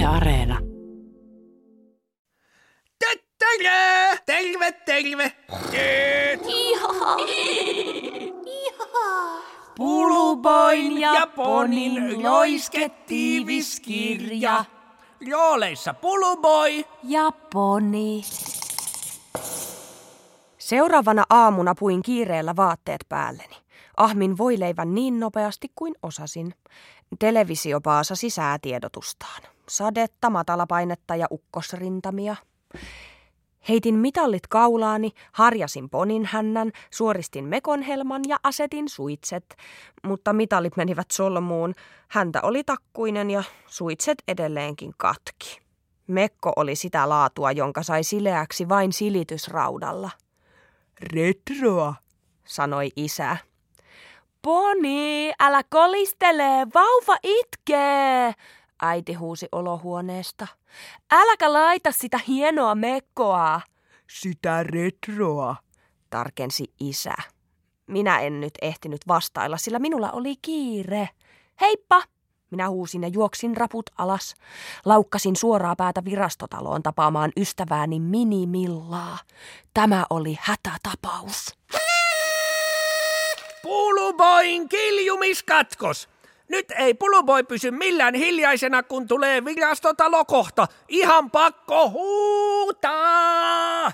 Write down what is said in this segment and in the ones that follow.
Areena. Terve! Puluboin ja Ponin loisketiivis kirja. Rooleissa Puluboy Ja Poni. Seuraavana aamuna puin kiireellä vaatteet päälleni. Ahmin voileivän niin nopeasti kuin osasin. Televisio paasasi säätiedotustaan. Sadetta, matalapainetta ja ukkosrintamia. Heitin mitallit kaulaani, harjasin Ponin hännän, suoristin mekonhelman ja asetin suitset. Mutta mitallit menivät solmuun. Häntä oli takkuinen ja suitset edelleenkin katki. Mekko oli sitä laatua, jonka sai sileäksi vain silitysraudalla. Retroa, sanoi isä. Poni, älä kolistele, vauva itkee, äiti huusi olohuoneesta. Äläkä laita sitä hienoa mekkoa. sitä retroa. Tarkensi isä. Minä en nyt ehtinyt vastailla, sillä minulla oli kiire. Heippa! Minä huusin ja juoksin raput alas. Laukkasin suoraa päätä virastotaloon tapaamaan ystävääni Minimillaa. Tämä oli hätätapaus. Puluboin kiljumiskatkos. Nyt ei Puluboy pysy millään hiljaisena, kun tulee virastotalo kohta. Ihan pakko huutaa!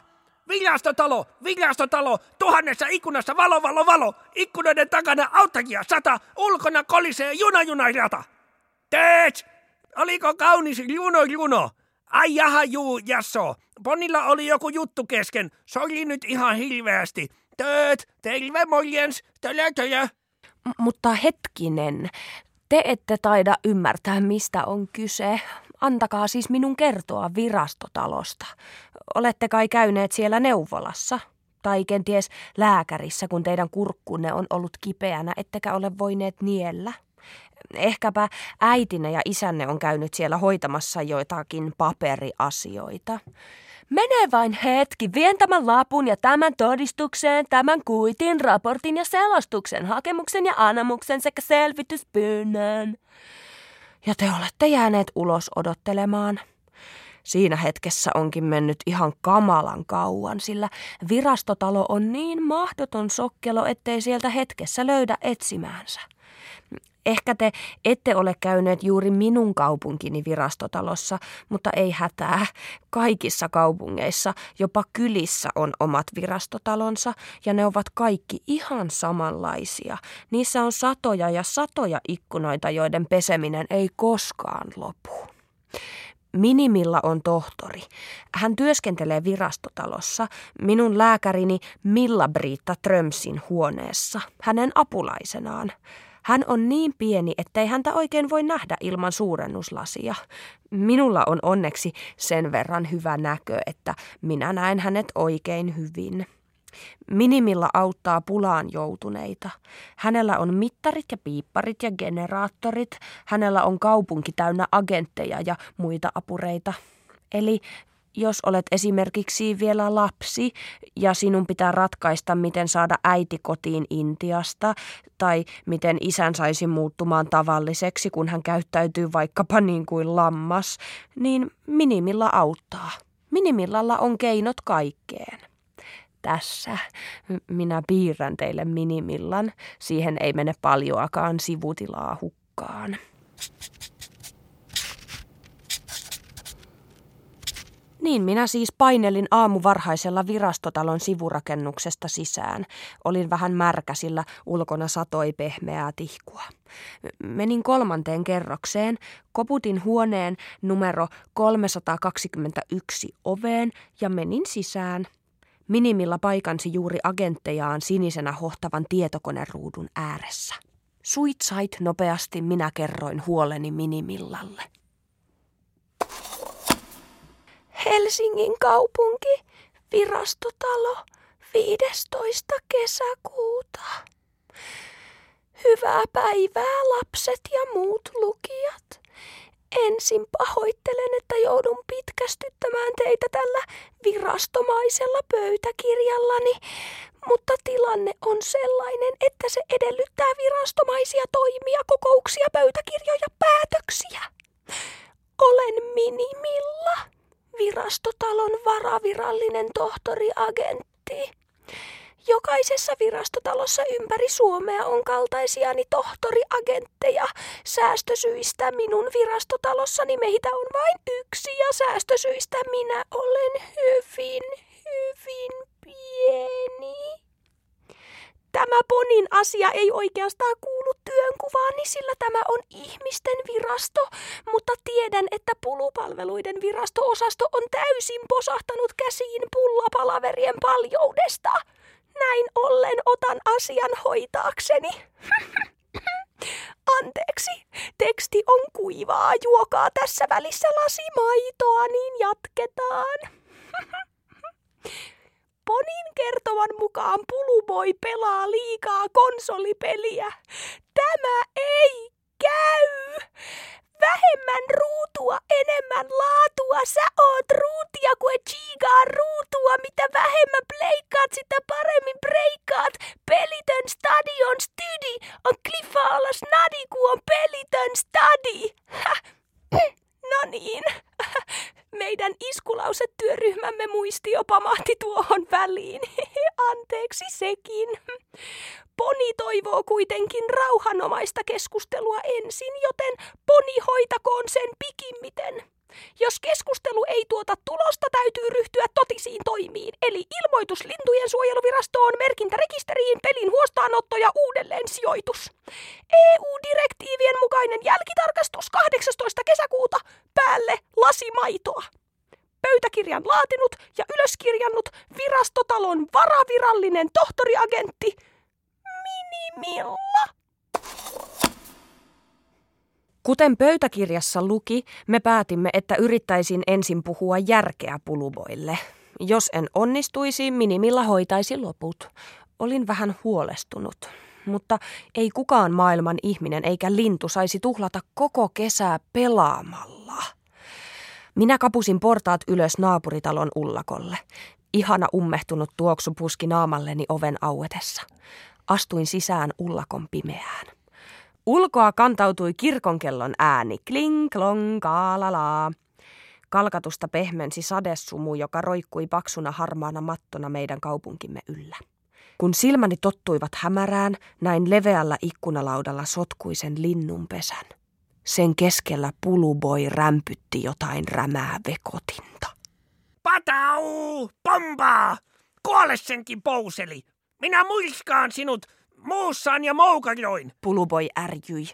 Virastotalo, 1000 ikkunassa valo, ikkunoiden takana auttajia 100, ulkona kolisee junarata. Teet! Oliko kaunis juno? Ai jaha jasso. Ponilla oli joku juttu kesken, sori nyt ihan hirveästi. Tööt, terve morjens, tölö. Mutta hetkinen, te ette taida ymmärtää, mistä on kyse. Antakaa siis minun kertoa virastotalosta. Olette kai käyneet siellä neuvolassa? Tai kenties lääkärissä, kun teidän kurkkunne on ollut kipeänä, ettekä ole voineet niellä? Ehkäpä äitinne ja isänne on käynyt siellä hoitamassa joitakin paperiasioita. Mene vain hetki, vien tämän lapun ja tämän todistuksen, tämän kuitin, raportin ja selostuksen, hakemuksen ja anomuksen sekä selvityspyynnön. Ja te olette jääneet ulos odottelemaan. Siinä hetkessä onkin mennyt ihan kamalan kauan, sillä virastotalo on niin mahdoton sokkelo, ettei sieltä hetkessä löydä etsimäänsä. Ehkä te ette ole käyneet juuri minun kaupunkini virastotalossa, mutta ei hätää. Kaikissa kaupungeissa, jopa kylissä on omat virastotalonsa ja ne ovat kaikki ihan samanlaisia. Niissä on satoja ja satoja ikkunoita, joiden peseminen ei koskaan lopu. Minimilla on tohtori. Hän työskentelee virastotalossa, minun lääkärini Milla-Britta Trömsin huoneessa, hänen apulaisenaan. Hän on niin pieni, ettei häntä oikein voi nähdä ilman suurennuslasia. Minulla on onneksi sen verran hyvä näkö, että minä näen hänet oikein hyvin. Minimilla auttaa pulaan joutuneita. Hänellä on mittarit ja piipparit ja generaattorit. Hänellä on kaupunki täynnä agentteja ja muita apureita. Eli jos olet esimerkiksi vielä lapsi ja sinun pitää ratkaista, miten saada äiti kotiin Intiasta tai miten isän saisi muuttumaan tavalliseksi, kun hän käyttäytyy vaikkapa niin kuin lammas, niin Minimilla auttaa. Minimillalla on keinot kaikkeen. Tässä minä piirrän teille Minimillan. Siihen ei mene paljoakaan sivutilaa hukkaan. Niin minä siis painelin aamuvarhaisella virastotalon sivurakennuksesta sisään. Olin vähän märkä, sillä ulkona satoi pehmeää tihkua. Menin 3. kerrokseen, koputin huoneen numero 321 oveen ja menin sisään. Minimilla paikansi juuri agenttejaan sinisenä hohtavan tietokoneruudun ääressä. Suitsait nopeasti minä kerroin huoleni Minimillalle. Helsingin kaupunki, virastotalo, 15. kesäkuuta. Hyvää päivää lapset ja muut lukijat. Ensin pahoittelen, että joudun pitkästyttämään teitä tällä virastomaisella pöytäkirjallani, mutta tilanne on sellainen, että se edellyttää virastomaisia toimia, kokouksia, pöytäkirjoja, päätöksiä. Olen Minimilla, virastotalon varavirallinen tohtoriagentti. Jokaisessa virastotalossa ympäri Suomea on kaltaisiani tohtoriagentteja. Säästösyistä minun virastotalossani meitä on vain yksi ja säästösyistä minä olen hyvin pieni. Tämä Ponin asia ei oikeastaan kuulu työnkuvaani, sillä tämä on ihmisten virasto, mutta tiedän, että pulupalveluiden virasto-osasto on täysin posahtanut käsiin pullapalaverien paljoudesta. Näin ollen otan asian hoitaakseni. Anteeksi, teksti on kuivaa, juokaa tässä välissä lasi maitoa, niin jatketaan. Ponin kertoman mukaan Puluboy pelaa liikaa konsolipeliä. Tämä ei käy! Vähemmän ruutua, enemmän laatua. Sä oot ruutia kuin chigaa ruutua. Mitä vähemmän pleikkaat, sitä paremmin breikkaat. Pelitön stadion stydi on kliffa olla snadi, kun on pelitön stadi. No niin. Meidän iskulausetyöryhmämme muistio pamahti tuohon väliin. Anteeksi sekin. Poni toivoo kuitenkin rauhanomaista keskustelua ensin, joten Poni hoitakoon sen pikimmiten. Jos keskustelu ei tuota tulosta, täytyy ryhtyä totisiin toimiin, eli ilmoitus Lintujen suojeluvirastoon, merkintä rekisteriin, pelin huostaanotto ja uudelleen sijoitus. EU-direktiivien mukainen jälkitarkastus 18. kesäkuuta, päälle lasi maitoa. Pöytäkirjan laatinut ja ylöskirjannut virastotalon varavirallinen tohtoriagentti Minimilla. Kuten pöytäkirjassa luki, me päätimme, että yrittäisin ensin puhua järkeä Puluboille. Jos en onnistuisi, Minimilla hoitaisi loput. Olin vähän huolestunut, mutta ei kukaan maailman ihminen eikä lintu saisi tuhlata koko kesää pelaamalla. Minä kapusin portaat ylös naapuritalon ullakolle. Ihana ummehtunut tuoksu puski naamalleni oven auetessa. Astuin sisään ullakon pimeään. Ulkoa kantautui kirkonkellon ääni, kling, klong, kaalalaa. Kalkatusta pehmensi sadesumu, joka roikkui paksuna harmaana mattona meidän kaupunkimme yllä. Kun silmäni tottuivat hämärään, näin leveällä ikkunalaudalla sotkuisen linnunpesän. Sen keskellä Puluboy rämpytti jotain rämää vekotinta. Patau! Pompaa! Kuole senkin pouseli! Minä muiskaan sinut muussaan ja moukarjoin! Puluboy ärjyi.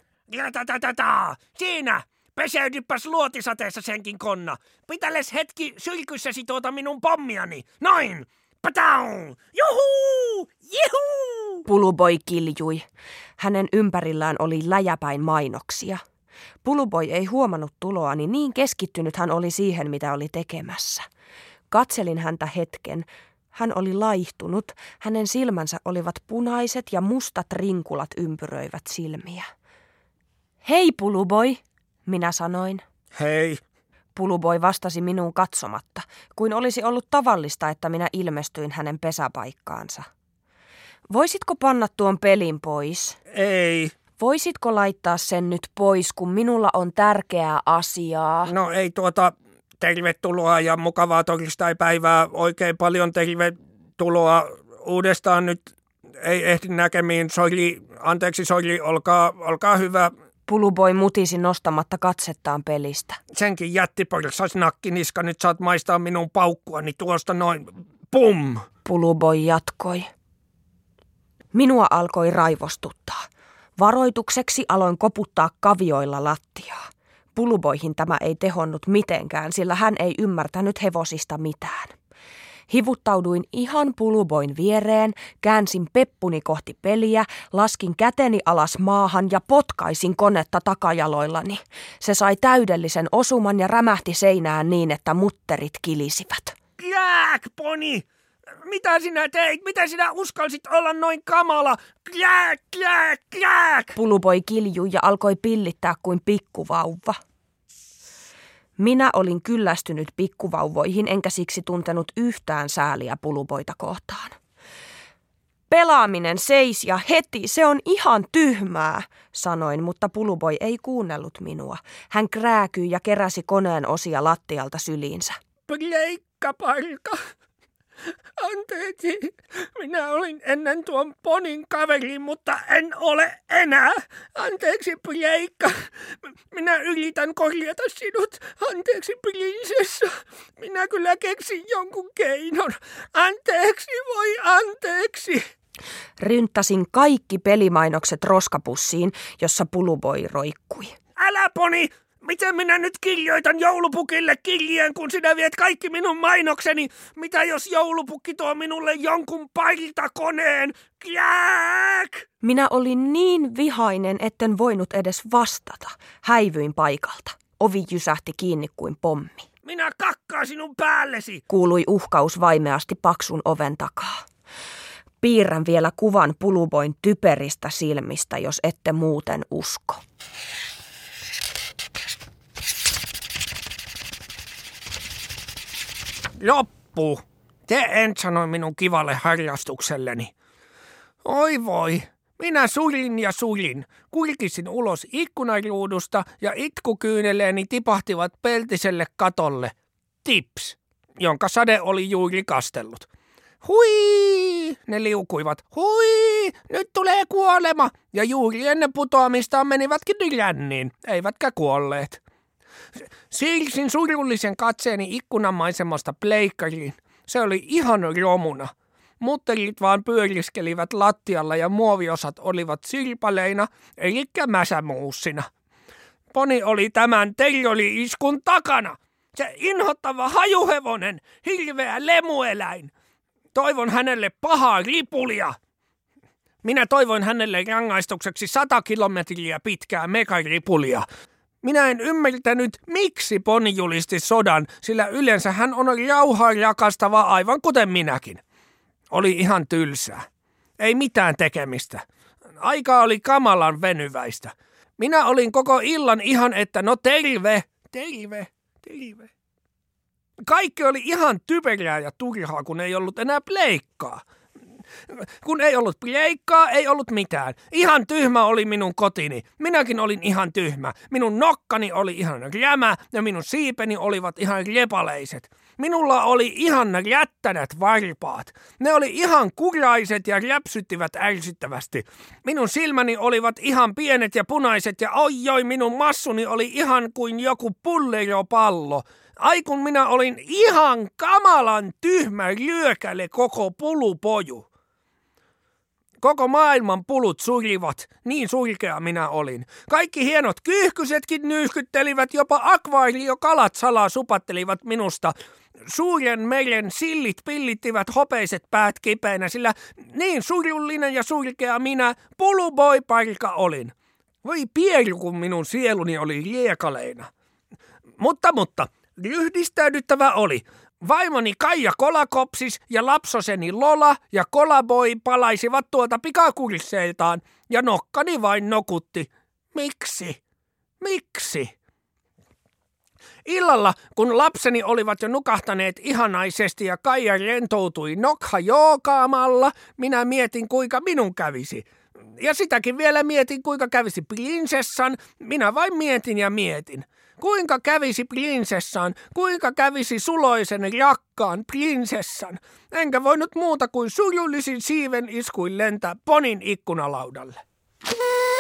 Siinä! Peseydyppäs luotisateessa senkin konna. Pitäles hetki sylkyssäsi tuota minun pommiani. Noin! Patau! Juhuu! Juhuu! Puluboy kiljui. Hänen ympärillään oli läjäpäin mainoksia. Puluboy ei huomannut tuloani, niin keskittynyt hän oli siihen, mitä oli tekemässä. Katselin häntä hetken. Hän oli laihtunut, hänen silmänsä olivat punaiset ja mustat rinkulat ympyröivät silmiä. Hei Puluboy, minä sanoin. Hei. Puluboy vastasi minuun katsomatta, kuin olisi ollut tavallista, että minä ilmestyin hänen pesäpaikkaansa. Voisitko panna tuon pelin pois? Ei. Voisitko laittaa sen nyt pois, kun minulla on tärkeää asiaa? No ei tervetuloa ja mukavaa torstaipäivää. Oikein paljon tervetuloa uudestaan nyt. Ei ehdi näkemiin. Sori, olkaa hyvä. Puluboy mutisi nostamatta katsettaan pelistä. Senkin jättiporsas nakkiniska, nyt saat maistaa minun paukkuani tuosta noin. Pum! Puluboy jatkoi. Minua alkoi raivostuttaa. Varoitukseksi aloin koputtaa kavioilla lattiaa. Puluboyhin tämä ei tehonnut mitenkään, sillä hän ei ymmärtänyt hevosista mitään. Hivuttauduin ihan Puluboyn viereen, käänsin peppuni kohti peliä, laskin käteni alas maahan ja potkaisin konetta takajaloillani. Se sai täydellisen osuman ja rämähti seinään niin, että mutterit kilisivät. Jääk, Poni! Mitä sinä teit? Mitä sinä uskalsit olla noin kamala? Jääk! Puluboy kiljui ja alkoi pillittää kuin pikkuvauva. Minä olin kyllästynyt pikkuvauvoihin, enkä siksi tuntenut yhtään sääliä Puluboyta kohtaan. Pelaaminen seis ja heti, se on ihan tyhmää, sanoin, mutta Puluboi ei kuunnellut minua. Hän krääkyi ja keräsi koneen osia lattialta syliinsä. Pleikkaparka. Anteeksi, minä olin ennen tuon ponin kaveri, mutta en ole enää. Anteeksi, Pleikka. Minä yritän korjata sinut. Anteeksi, prinsessa. Minä kyllä keksin jonkun keinon. Anteeksi, voi anteeksi. Rynttäsin kaikki pelimainokset roskapussiin, jossa Puluboi roikkui. Älä, poni! Miten minä nyt kirjoitan joulupukille kirjeen, kun sinä viet kaikki minun mainokseni? Mitä jos joulupukki tuo minulle jonkun pailtakoneen? Kääk! Minä olin niin vihainen, etten voinut edes vastata. Häivyin paikalta. Ovi jysähti kiinni kuin pommi. Minä kakkaan sinun päällesi! Kuului uhkaus vaimeasti paksun oven takaa. Piirrän vielä kuvan Puluboin typeristä silmistä, jos ette muuten usko. Loppu. Te en sanoi minun kivalle harrastukselleni. Oi voi, minä surin ja surin. Kurkisin ulos ikkunaruudusta ja itkukyyneleeni tipahtivat peltiselle katolle. Tips, jonka sade oli juuri kastellut. Hui, ne liukuivat. Hui, nyt tulee kuolema. Ja juuri ennen putoamistaan menivätkin ränniin, eivätkä kuolleet. Siirsin surullisen katseeni ikkunamaisemasta pleikkariin. Se oli ihan romuna. Mutterit vaan pyöriskelivät lattialla ja muoviosat olivat sirpaleina, elikkä mäsämuussina. Poni oli tämän terrori-iskun takana. Se inhottava hajuhevonen, hirveä lemueläin. Toivon hänelle pahaa ripulia. Minä toivoin hänelle rangaistukseksi 100 kilometriä pitkää megaripulia. Minä en ymmärtänyt, miksi Poni julisti sodan, sillä yleensä hän on rauhaa rakastava aivan kuten minäkin. Oli ihan tylsää. Ei mitään tekemistä. Aika oli kamalan venyväistä. Minä olin koko illan ihan, että no terve. Kaikki oli ihan typerää ja turhaa, kun ei ollut enää pleikkaa. Kun ei ollut pleikkaa, ei ollut mitään. Ihan tyhmä oli minun kotini. Minäkin olin ihan tyhmä. Minun nokkani oli ihan rämä ja minun siipeni olivat ihan repaleiset. Minulla oli ihan rättänät varpaat. Ne oli ihan kuraiset ja räpsyttivät ärsyttävästi. Minun silmäni olivat ihan pienet ja punaiset ja oi minun massuni oli ihan kuin joku pulleropallo. Ai kun minä olin ihan kamalan tyhmä ryökäle koko pulupoju. Koko maailman pulut surivat, niin surkea minä olin. Kaikki hienot kyyhkysetkin nyyhkyttelivät, jopa akvaariokalat salaa supattelivat minusta. Suuren meren sillit pillittivät hopeiset päät kipeänä, sillä niin surullinen ja surkea minä Puluboi-parka olin. Voi pieru, kun minun sieluni oli riekaleina. Mutta, ryhdistäydyttävä oli. Vaimoni Kaija kolakopsis ja lapsoseni Lola ja Kolaboi palaisivat tuolta pikakursseiltaan ja nokkani vain nokutti. Miksi? Illalla, kun lapseni olivat jo nukahtaneet ihanaisesti ja Kaija rentoutui nokha-jookaamalla, minä mietin kuinka minun kävisi. Ja sitäkin vielä mietin kuinka kävisi prinsessan, minä vain mietin. Kuinka kävisi prinsessan, kuinka kävisi suloisen rakkaan prinsessan. Enkä voinut muuta kuin surullisin siiven iskuin lentää Ponin ikkunalaudalle.